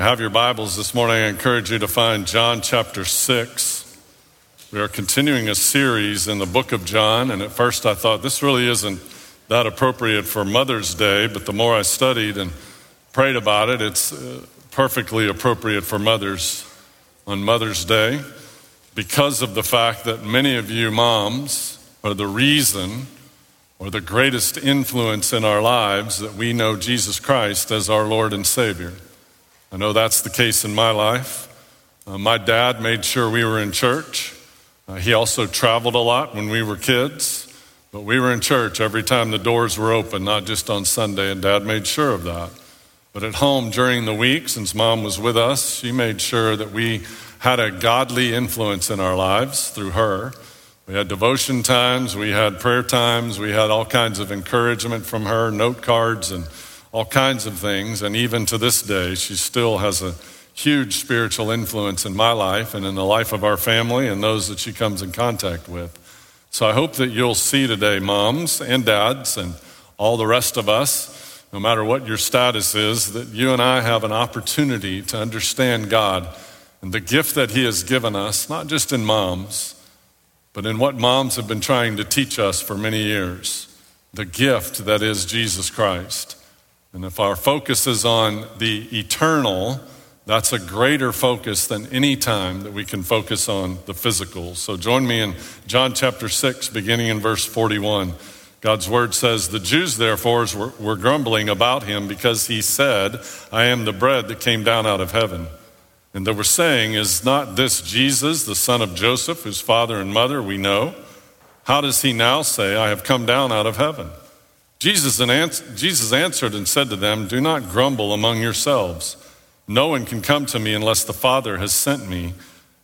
If you have your Bibles this morning, I encourage you to find John chapter 6. We are continuing a series in the book of John, and at first I thought this really isn't that appropriate for Mother's Day, but the more I studied and prayed about it, it's perfectly appropriate for mothers on Mother's Day because of the fact that many of you moms are the reason or the greatest influence in our lives that we know Jesus Christ as our Lord and Savior. I know that's the case in my life. My dad made sure we were in church. He also traveled a lot when we were kids, but we were in church every time the doors were open, not just on Sunday, and Dad made sure of that. But at home during the week, since Mom was with us, she made sure that we had a godly influence in our lives through her. We had devotion times, we had prayer times, we had all kinds of encouragement from her, note cards and all kinds of things. And even to this day, she still has a huge spiritual influence in my life and in the life of our family and those that she comes in contact with. So I hope that you'll see today, moms and dads and all the rest of us, no matter what your status is, that you and I have an opportunity to understand God and the gift that He has given us, not just in moms, but in what moms have been trying to teach us for many years, the gift that is Jesus Christ. And if our focus is on the eternal, that's a greater focus than any time that we can focus on the physical. So join me in John chapter 6, beginning in verse 41. God's word says, "The Jews therefore were grumbling about him because he said, 'I am the bread that came down out of heaven.' And they were saying, 'Is not this Jesus, the son of Joseph, whose father and mother we know? How does he now say, 'I have come down out of heaven'?" Jesus answered and said to them, "Do not grumble among yourselves. No one can come to me unless the Father has sent me.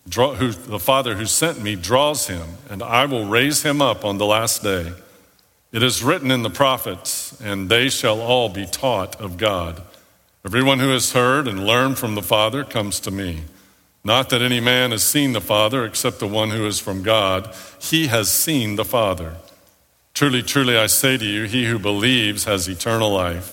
The Father who sent me draws him, and I will raise him up on the last day. It is written in the prophets, and they shall all be taught of God. Everyone who has heard and learned from the Father comes to me. Not that any man has seen the Father except the one who is from God. He has seen the Father. Truly, truly, I say to you, he who believes has eternal life.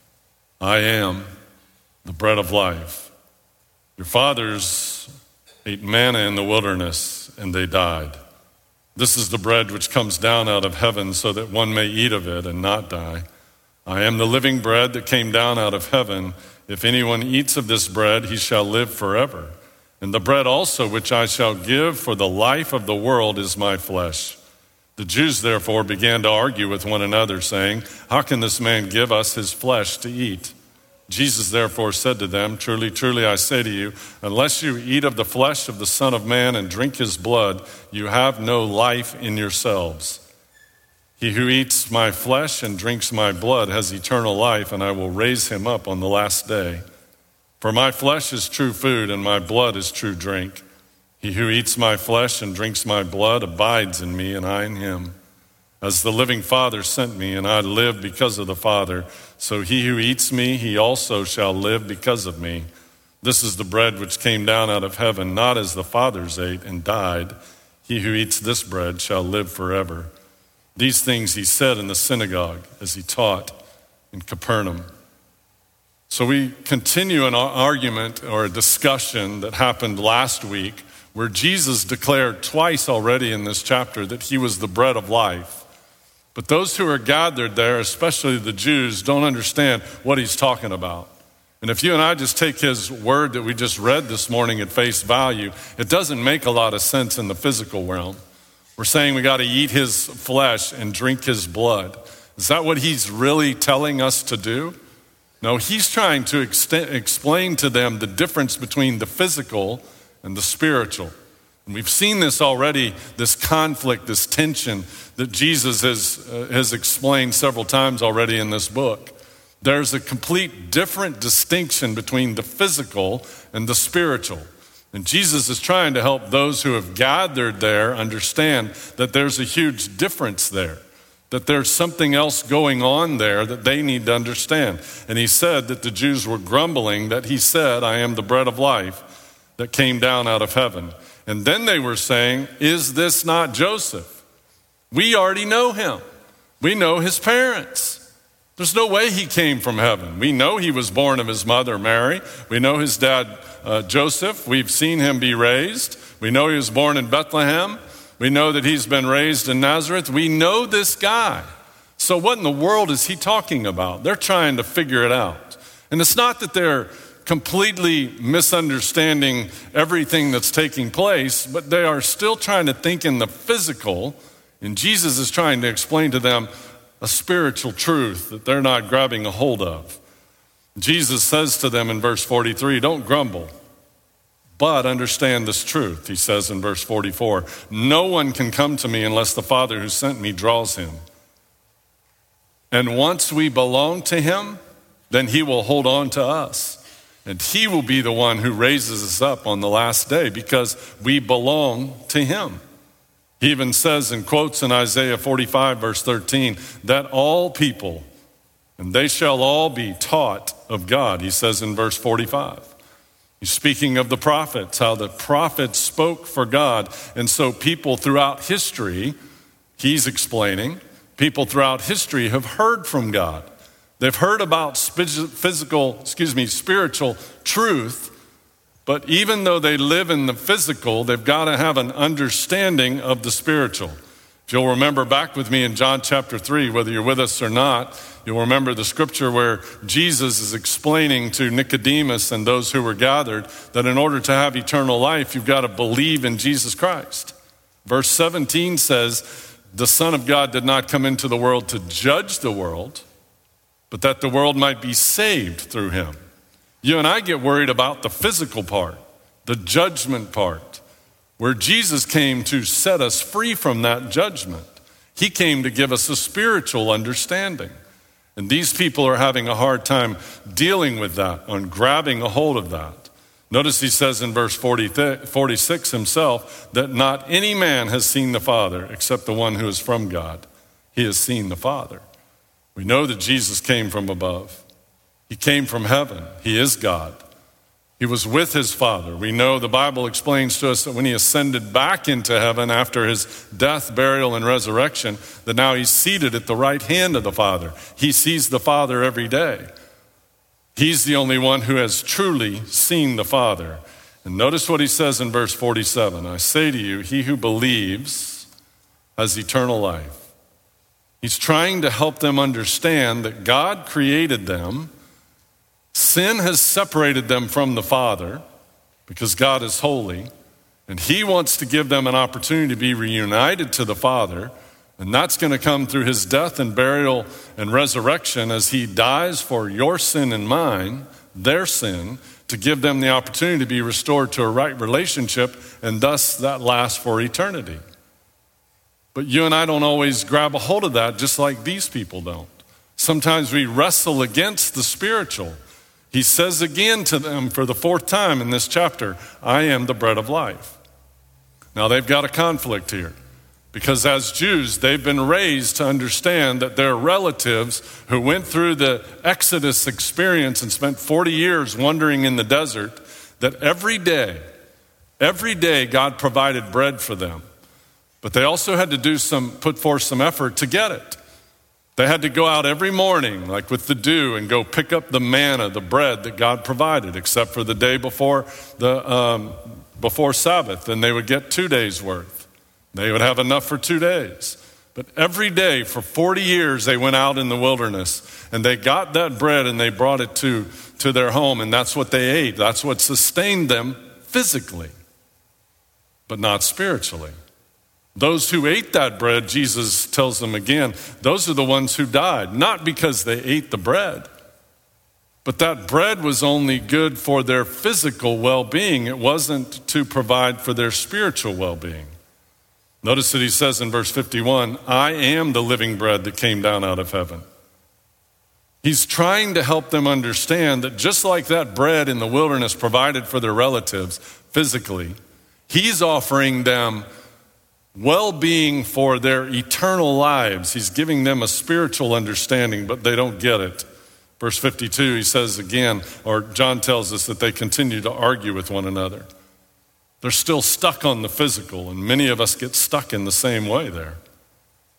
I am the bread of life. Your fathers ate manna in the wilderness, and they died. This is the bread which comes down out of heaven, so that one may eat of it and not die. I am the living bread that came down out of heaven. If anyone eats of this bread, he shall live forever. And the bread also which I shall give for the life of the world is my flesh." The Jews therefore began to argue with one another, saying, "How can this man give us his flesh to eat?" Jesus therefore said to them, "Truly, truly, I say to you, unless you eat of the flesh of the Son of Man and drink his blood, you have no life in yourselves. He who eats my flesh and drinks my blood has eternal life, and I will raise him up on the last day. For my flesh is true food, and my blood is true drink. He who eats my flesh and drinks my blood abides in me, and I in him. As the living Father sent me, and I live because of the Father, so he who eats me, he also shall live because of me. This is the bread which came down out of heaven, not as the fathers ate and died. He who eats this bread shall live forever." These things he said in the synagogue as he taught in Capernaum. So we continue an argument or a discussion that happened last week where Jesus declared twice already in this chapter that he was the bread of life. But those who are gathered there, especially the Jews, don't understand what he's talking about. And if you and I just take his word that we just read this morning at face value, it doesn't make a lot of sense in the physical realm. We're saying we got to eat his flesh and drink his blood. Is that what he's really telling us to do? No, he's trying to explain to them the difference between the physical and the spiritual. And we've seen this already, this conflict, this tension that Jesus has explained several times already in this book. There's a complete different distinction between the physical and the spiritual. And Jesus is trying to help those who have gathered there understand that there's a huge difference there, that there's something else going on there that they need to understand. And he said that the Jews were grumbling that he said, "I am the bread of life that came down out of heaven." And then they were saying, "Is this not Joseph? We already know him. We know his parents. There's no way he came from heaven. We know he was born of his mother, Mary. We know his dad, Joseph. We've seen him be raised. We know he was born in Bethlehem. We know that he's been raised in Nazareth. We know this guy. So what in the world is he talking about? They're trying to figure it out. And it's not that they're completely misunderstanding everything that's taking place, but they are still trying to think in the physical, and Jesus is trying to explain to them a spiritual truth that they're not grabbing a hold of. Jesus says to them in verse 43, don't grumble, but understand this truth. He says in verse 44, no one can come to me unless the Father who sent me draws him. And once we belong to him, then he will hold on to us. And he will be the one who raises us up on the last day because we belong to him. He even says and quotes in Isaiah 45 verse 13 that all people, and they shall all be taught of God. He says in verse 45. He's speaking of the prophets, how the prophets spoke for God. And so people throughout history, he's explaining, people throughout history have heard from God. They've heard about spiritual truth, but even though they live in the physical, they've got to have an understanding of the spiritual. If you'll remember back with me in John chapter 3, whether you're with us or not, you'll remember the scripture where Jesus is explaining to Nicodemus and those who were gathered that in order to have eternal life, you've got to believe in Jesus Christ. Verse 17 says, the Son of God did not come into the world to judge the world, but that the world might be saved through him. You and I get worried about the physical part, the judgment part, where Jesus came to set us free from that judgment. He came to give us a spiritual understanding. And these people are having a hard time dealing with that, on grabbing a hold of that. Notice he says in verse 46 himself that not any man has seen the Father except the one who is from God. He has seen the Father. We know that Jesus came from above. He came from heaven. He is God. He was with his Father. We know the Bible explains to us that when he ascended back into heaven after his death, burial, and resurrection, that now he's seated at the right hand of the Father. He sees the Father every day. He's the only one who has truly seen the Father. And notice what he says in verse 47. I say to you, he who believes has eternal life. He's trying to help them understand that God created them. Sin has separated them from the Father because God is holy. And he wants to give them an opportunity to be reunited to the Father. And that's going to come through his death and burial and resurrection as he dies for your sin and mine, their sin, to give them the opportunity to be restored to a right relationship, and thus that lasts for eternity. But you and I don't always grab a hold of that, just like these people don't. Sometimes we wrestle against the spiritual. He says again to them for the fourth time in this chapter, I am the bread of life. Now they've got a conflict here, because as Jews, they've been raised to understand that their relatives who went through the Exodus experience and spent 40 years wandering in the desert, that every day God provided bread for them. But they also had to put forth some effort to get it. They had to go out every morning, like with the dew, and go pick up the manna, the bread that God provided, except for the day before Sabbath, and they would get 2 days worth. They would have enough for 2 days. But every day for 40 years, they went out in the wilderness, and they got that bread and they brought it to their home, and that's what they ate. That's what sustained them physically, but not spiritually. Those who ate that bread, Jesus tells them again, those are the ones who died, not because they ate the bread, but that bread was only good for their physical well-being. It wasn't to provide for their spiritual well-being. Notice that he says in verse 51, I am the living bread that came down out of heaven. He's trying to help them understand that just like that bread in the wilderness provided for their relatives physically, he's offering them well-being for their eternal lives. He's giving them a spiritual understanding, but they don't get it. Verse 52, he says again, or John tells us that they continue to argue with one another. They're still stuck on the physical, and many of us get stuck in the same way there.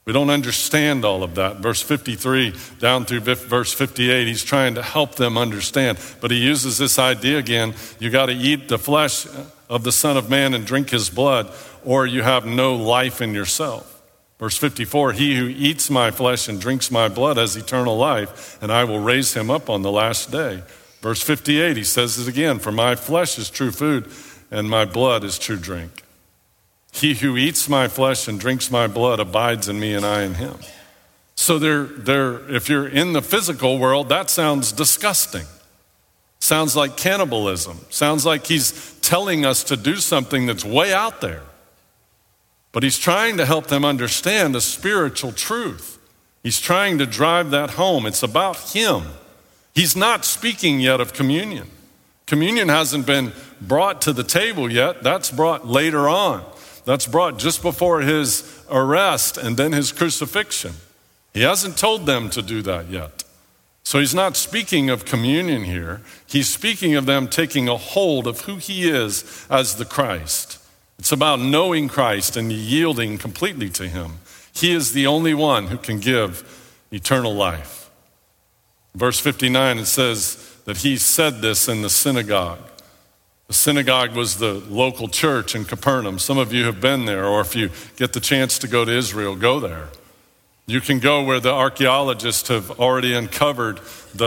We don't understand all of that. Verse 53 down through verse 58, he's trying to help them understand. But he uses this idea again, you got to eat the flesh of the Son of Man and drink his blood, or you have no life in yourself. Verse 54, he who eats my flesh and drinks my blood has eternal life, and I will raise him up on the last day. Verse 58, he says it again, for my flesh is true food, and my blood is true drink. He who eats my flesh and drinks my blood abides in me and I in him. So if you're in the physical world, that sounds disgusting. Sounds like cannibalism. Sounds like he's telling us to do something that's way out there. But he's trying to help them understand a spiritual truth. He's trying to drive that home. It's about him. He's not speaking yet of communion. Communion hasn't been brought to the table yet. That's brought later on. That's brought just before his arrest and then his crucifixion. He hasn't told them to do that yet. So he's not speaking of communion here. He's speaking of them taking a hold of who he is as the Christ. It's about knowing Christ and yielding completely to him. He is the only one who can give eternal life. Verse 59, it says that he said this in the synagogue. The synagogue was the local church in Capernaum. Some of you have been there, or if you get the chance to go to Israel, go there. You can go where the archaeologists have already uncovered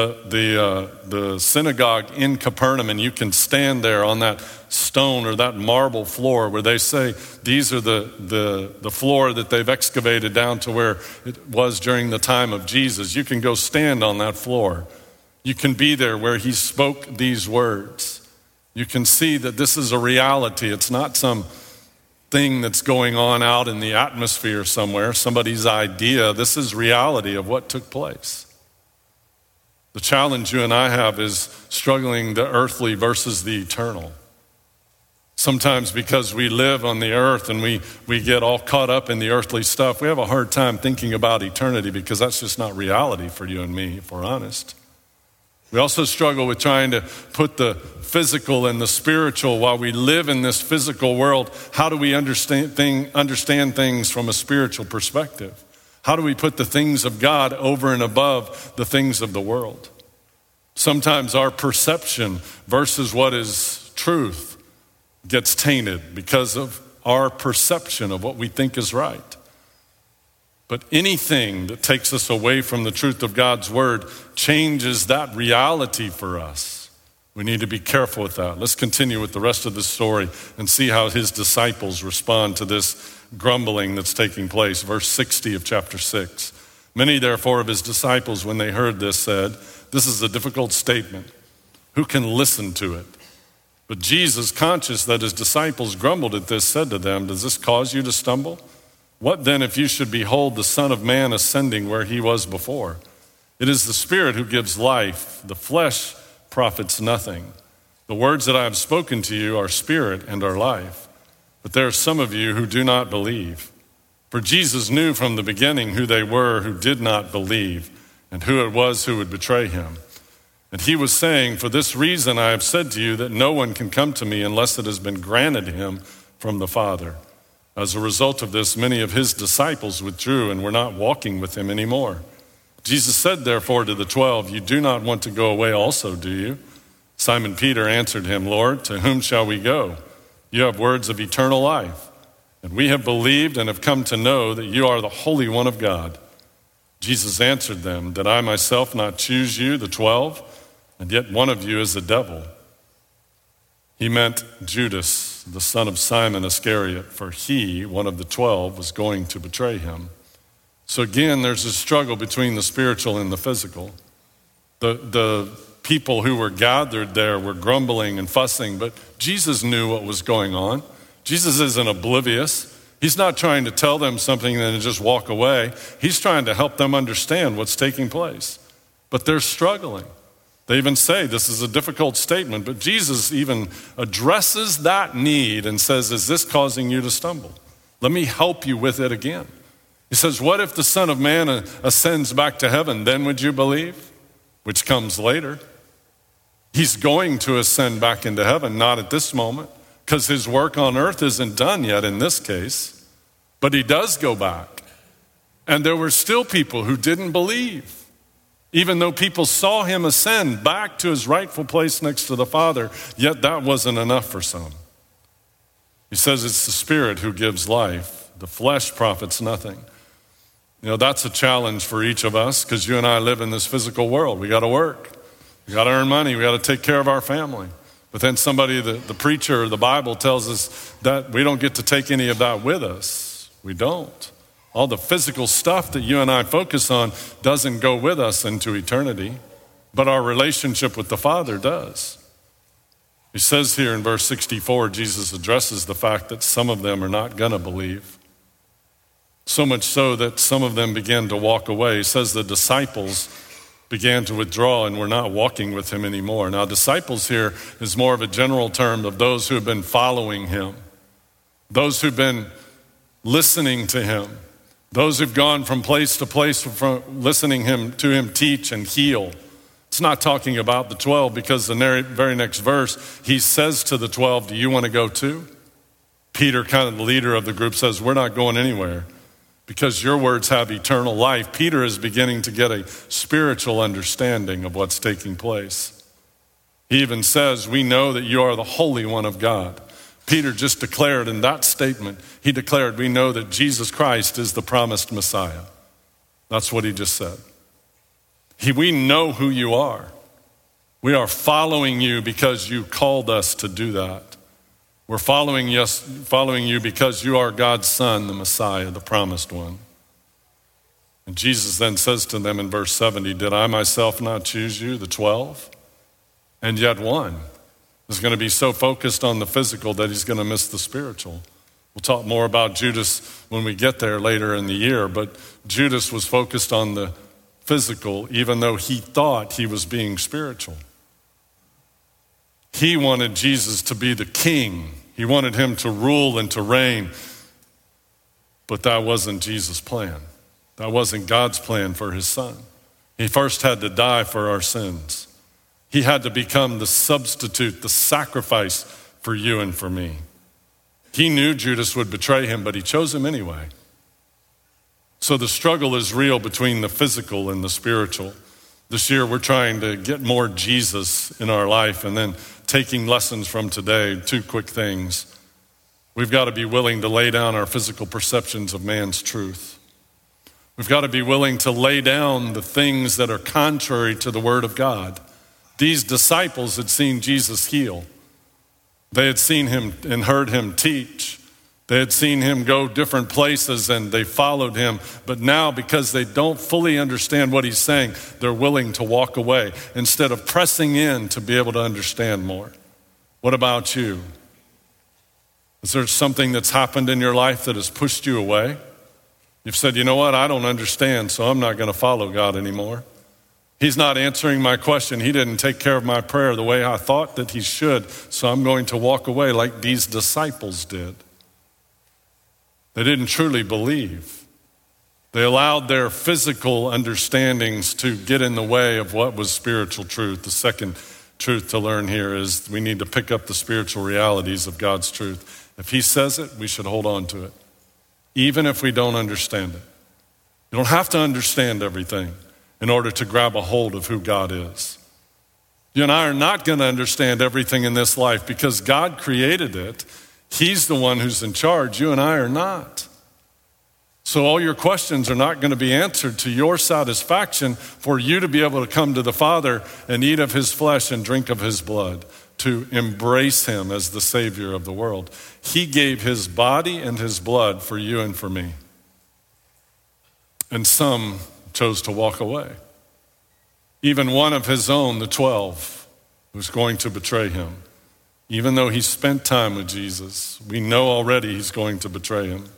the synagogue in Capernaum, and you can stand there on that stone or that marble floor where they say these are the floor that they've excavated down to where it was during the time of Jesus. You can go stand on that floor. You can be there where he spoke these words. You can see that this is a reality. It's not some thing that's going on out in the atmosphere somewhere, somebody's idea. This is reality of what took place. The challenge you and I have is struggling the earthly versus the eternal. Sometimes because we live on the earth and we get all caught up in the earthly stuff, we have a hard time thinking about eternity because that's just not reality for you and me, if we're honest. We also struggle with trying to put the physical and the spiritual while we live in this physical world. How do we understand things from a spiritual perspective? How do we put the things of God over and above the things of the world? Sometimes our perception versus what is truth gets tainted because of our perception of what we think is right. But anything that takes us away from the truth of God's word changes that reality for us. We need to be careful with that. Let's continue with the rest of the story and see how his disciples respond to this grumbling that's taking place. Verse 60 of chapter 6. Many therefore of his disciples, when they heard this, said, "This is a difficult statement. Who can listen to it?" But Jesus, conscious that his disciples grumbled at this, said to them, "Does this cause you to stumble? What then if you should behold the Son of Man ascending where he was before? It is the Spirit who gives life. The flesh profits nothing. The words that I have spoken to you are spirit and are life. But there are some of you who do not believe." For Jesus knew from the beginning who they were who did not believe and who it was who would betray him. And he was saying, "For this reason I have said to you that no one can come to me unless it has been granted him from the Father." As a result of this, many of his disciples withdrew and were not walking with him anymore. Jesus said, therefore, to the 12, "You do not want to go away also, do you?" Simon Peter answered him, "Lord, to whom shall we go? You have words of eternal life, and we have believed and have come to know that you are the Holy One of God." Jesus answered them, "Did I myself not choose you, the 12, and yet one of you is a devil?" He meant Judas, the son of Simon Iscariot, for he, one of the 12, was going to betray him. So again, there's a struggle between the spiritual and the physical. The people who were gathered there were grumbling and fussing, but Jesus knew what was going on. Jesus isn't oblivious. He's not trying to tell them something and then just walk away. He's trying to help them understand what's taking place. But they're struggling. They even say this is a difficult statement, but Jesus even addresses that need and says, "Is this causing you to stumble? Let me help you with it again." He says, "What if the Son of Man ascends back to heaven? Then would you believe?" Which comes later. He's going to ascend back into heaven, not at this moment, because his work on earth isn't done yet in this case. But he does go back. And there were still people who didn't believe. Even though people saw him ascend back to his rightful place next to the Father, yet that wasn't enough for some. He says it's the Spirit who gives life. The flesh profits nothing. That's a challenge for each of us because you and I live in this physical world. We got to work. We got to earn money. We got to take care of our family. But then the preacher or the Bible tells us that we don't get to take any of that with us. We don't. All the physical stuff that you and I focus on doesn't go with us into eternity, but our relationship with the Father does. He says here in verse 64, Jesus addresses the fact that some of them are not going to believe. So much so that some of them began to walk away. He says the disciples began to withdraw and were not walking with him anymore. Now, disciples here is more of a general term of those who have been following him, those who've been listening to him, those who've gone from place to place from listening to him teach and heal. It's not talking about the 12 because the very next verse, he says to the 12, do you want to go too? Peter, kind of the leader of the group, says, we're not going anywhere because your words have eternal life. Peter is beginning to get a spiritual understanding of what's taking place. He even says, we know that you are the Holy One of God. Peter just declared in that statement, he declared, we know that Jesus Christ is the promised Messiah. That's what he just said. We know who you are. We are following you because you called us to do that. We're following you because you are God's Son, the Messiah, the promised one. And Jesus then says to them in verse 70, did I myself not choose you, the 12? And yet one is going to be so focused on the physical that he's going to miss the spiritual. We'll talk more about Judas when we get there later in the year, but Judas was focused on the physical even though he thought he was being spiritual. He wanted Jesus to be the king. He wanted him to rule and to reign, but that wasn't Jesus' plan. That wasn't God's plan for his son. He first had to die for our sins. He had to become the substitute, the sacrifice for you and for me. He knew Judas would betray him, but he chose him anyway. So the struggle is real between the physical and the spiritual. This year we're trying to get more Jesus in our life and then taking lessons from today. 2 quick things. We've got to be willing to lay down our physical perceptions of man's truth. We've got to be willing to lay down the things that are contrary to the Word of God. These disciples had seen Jesus heal. They had seen him and heard him teach. They had seen him go different places and they followed him. But now, because they don't fully understand what he's saying, they're willing to walk away instead of pressing in to be able to understand more. What about you? Is there something that's happened in your life that has pushed you away? You've said, you know what, I don't understand, so I'm not going to follow God anymore. He's not answering my question. He didn't take care of my prayer the way I thought that he should, so I'm going to walk away like these disciples did. They didn't truly believe. They allowed their physical understandings to get in the way of what was spiritual truth. The second truth to learn here is we need to pick up the spiritual realities of God's truth. If he says it, we should hold on to it, even if we don't understand it. You don't have to understand everything in order to grab a hold of who God is. You and I are not going to understand everything in this life because God created it. He's the one who's in charge. You and I are not. So all your questions are not going to be answered to your satisfaction for you to be able to come to the Father and eat of his flesh and drink of his blood, to embrace him as the Savior of the world. He gave his body and his blood for you and for me. And some chose to walk away. Even one of his own, the 12, was going to betray him. Even though he spent time with Jesus, we know already he's going to betray him.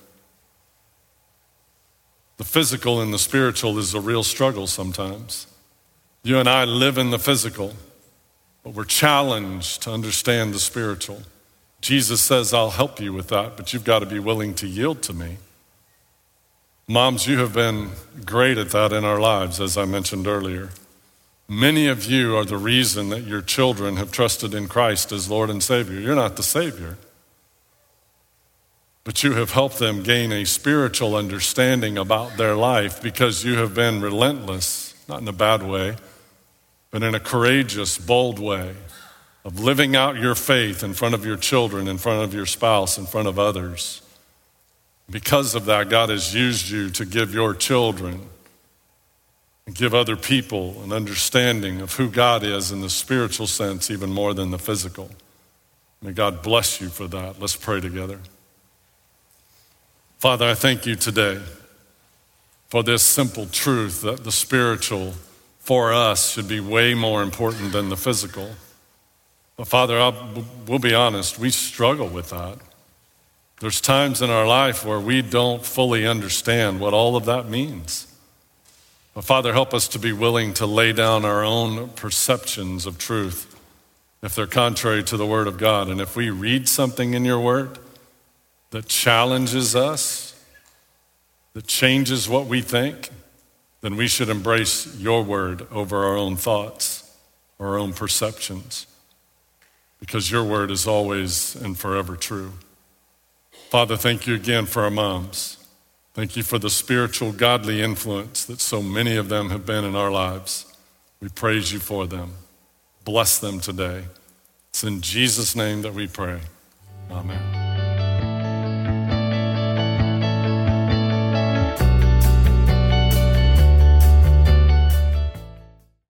The physical and the spiritual is a real struggle sometimes. You and I live in the physical, but we're challenged to understand the spiritual. Jesus says, I'll help you with that, but you've got to be willing to yield to me. Moms, you have been great at that in our lives, as I mentioned earlier. Many of you are the reason that your children have trusted in Christ as Lord and Savior. You're not the Savior, but you have helped them gain a spiritual understanding about their life because you have been relentless, not in a bad way, but in a courageous, bold way of living out your faith in front of your children, in front of your spouse, in front of others. Because of that, God has used you to give your children and give other people an understanding of who God is in the spiritual sense, even more than the physical. May God bless you for that. Let's pray together. Father, I thank you today for this simple truth that the spiritual for us should be way more important than the physical. But Father, we'll be honest, we struggle with that. There's times in our life where we don't fully understand what all of that means. But Father, help us to be willing to lay down our own perceptions of truth if they're contrary to the Word of God. And if we read something in your Word that challenges us, that changes what we think, then we should embrace your Word over our own thoughts, our own perceptions, because your Word is always and forever true. Father, thank you again for our moms. Thank you for the spiritual, godly influence that so many of them have been in our lives. We praise you for them. Bless them today. It's in Jesus' name that we pray. Amen.